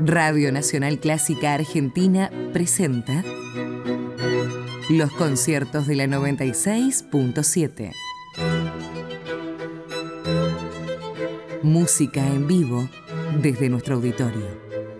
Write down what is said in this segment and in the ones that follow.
Radio Nacional Clásica Argentina presenta los conciertos de la 96.7. Música en vivo desde nuestro auditorio.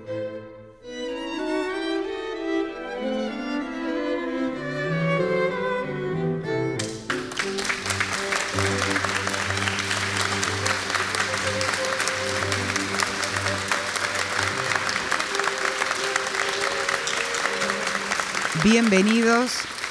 Bienvenidos,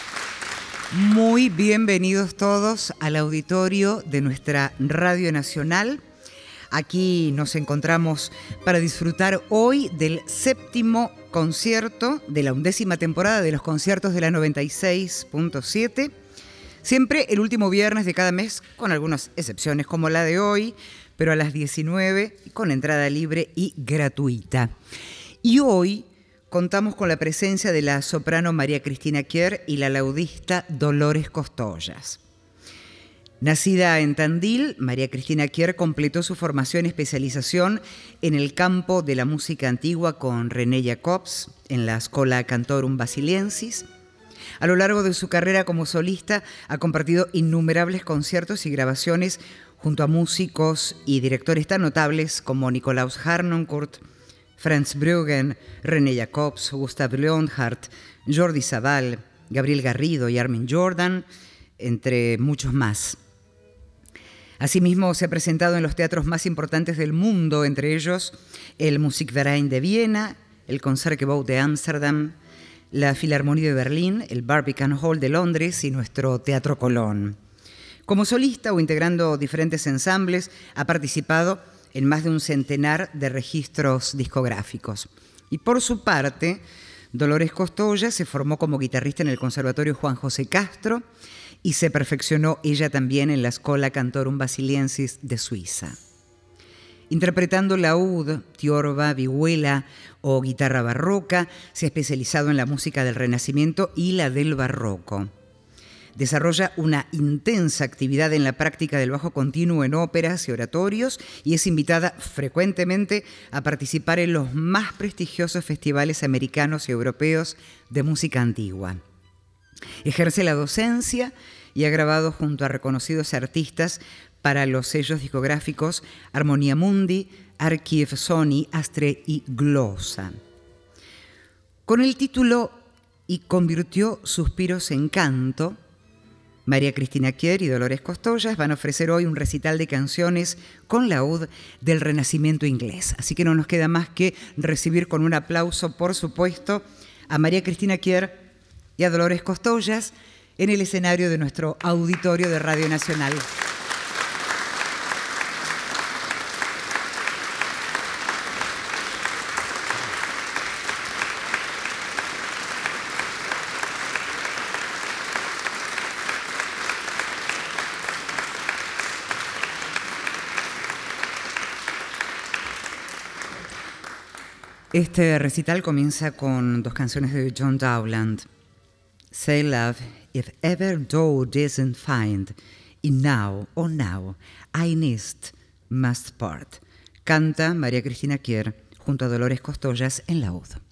muy bienvenidos todos al auditorio de nuestra Radio Nacional. Aquí nos encontramos para disfrutar hoy del 7º concierto de la 11ª temporada de los conciertos de la 96.7. Siempre el último viernes de cada mes, con algunas excepciones como la de hoy, pero a las 19 con entrada libre y gratuita. Y hoy contamos con la presencia de la soprano María Cristina Kier y la laudista Dolores Costollas. Nacida en Tandil, María Cristina Kier completó su formación y especialización en el campo de la música antigua con René Jacobs en la Schola Cantorum Basiliensis. A lo largo de su carrera como solista ha compartido innumerables conciertos y grabaciones junto a músicos y directores tan notables como Nikolaus Harnoncourt, Franz Bruggen, René Jacobs, Gustav Leonhardt, Jordi Savall, Gabriel Garrido y Armin Jordan, entre muchos más. Asimismo, se ha presentado en los teatros más importantes del mundo, entre ellos el Musikverein de Viena, el Concertgebouw de Ámsterdam, la Filarmonía de Berlín, el Barbican Hall de Londres y nuestro Teatro Colón. Como solista o integrando diferentes ensambles, ha participado en más de un centenar de registros discográficos. Y por su parte, Dolores Costollas se formó como guitarrista en el Conservatorio Juan José Castro y se perfeccionó ella también en la Schola Cantorum Basiliensis de Suiza. Interpretando laúd, tiorba, vihuela o guitarra barroca, se ha especializado en la música del Renacimiento y la del Barroco. Desarrolla una intensa actividad en la práctica del bajo continuo en óperas y oratorios y es invitada frecuentemente a participar en los más prestigiosos festivales americanos y europeos de música antigua. Ejerce la docencia y ha grabado junto a reconocidos artistas para los sellos discográficos Armonia Mundi, Archive Sony, Astre y Glosa. Con el título "Y convirtió suspiros en canto", María Cristina Kier y Dolores Costollas van a ofrecer hoy un recital de canciones con laúd del Renacimiento inglés. Así que no nos queda más que recibir con un aplauso, por supuesto, a María Cristina Kier y a Dolores Costollas en el escenario de nuestro auditorio de Radio Nacional. Este recital comienza con dos canciones de John Dowland. Say Love, if ever thou didn't find, and now, oh now, I next must part. Canta María Cristina Kier junto a Dolores Costollas en laúd.